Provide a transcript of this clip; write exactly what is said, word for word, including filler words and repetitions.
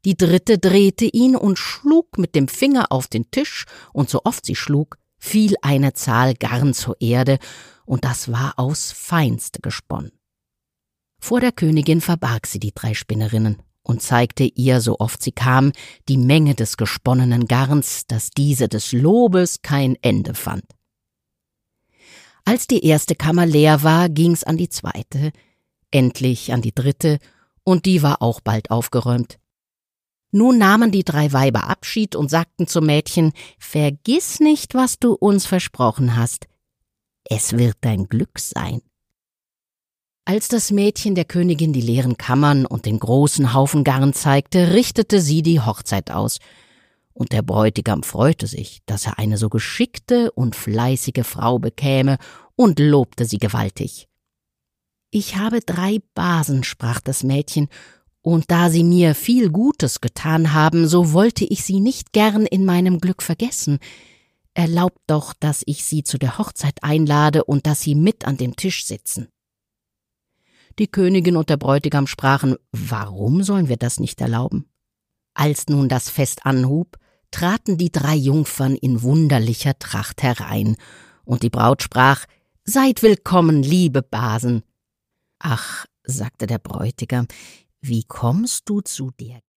Die dritte drehte ihn und schlug mit dem Finger auf den Tisch, und so oft sie schlug, fiel eine Zahl Garn zur Erde, und das war aus feinste gesponnen. Vor der Königin verbarg sie die drei Spinnerinnen und zeigte ihr, so oft sie kam, die Menge des gesponnenen Garns, dass diese des Lobes kein Ende fand. Als die erste Kammer leer war, ging's an die zweite, endlich an die dritte, und die war auch bald aufgeräumt. Nun nahmen die drei Weiber Abschied und sagten zum Mädchen: »Vergiss nicht, was du uns versprochen hast. Es wird dein Glück sein.« Als das Mädchen der Königin die leeren Kammern und den großen Haufen Garn zeigte, richtete sie die Hochzeit aus, und der Bräutigam freute sich, dass er eine so geschickte und fleißige Frau bekäme, und lobte sie gewaltig. »Ich habe drei Basen«, sprach das Mädchen, »und da sie mir viel Gutes getan haben, so wollte ich sie nicht gern in meinem Glück vergessen. Erlaubt doch, dass ich sie zu der Hochzeit einlade und dass sie mit an dem Tisch sitzen.« Die Königin und der Bräutigam sprachen: »Warum sollen wir das nicht erlauben?« Als nun das Fest anhub, traten die drei Jungfern in wunderlicher Tracht herein, und die Braut sprach: »Seid willkommen, liebe Basen.« »Ach«, sagte der Bräutigam, »wie kommst du zu der